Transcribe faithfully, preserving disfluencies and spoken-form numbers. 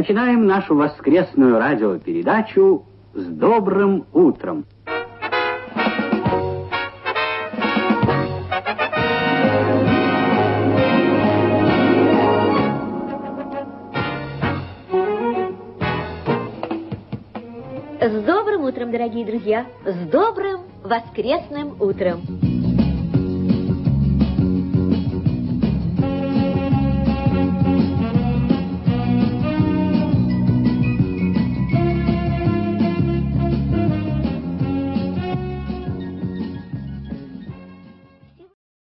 Начинаем нашу воскресную радиопередачу «С добрым утром». С добрым утром, дорогие друзья! С добрым воскресным утром!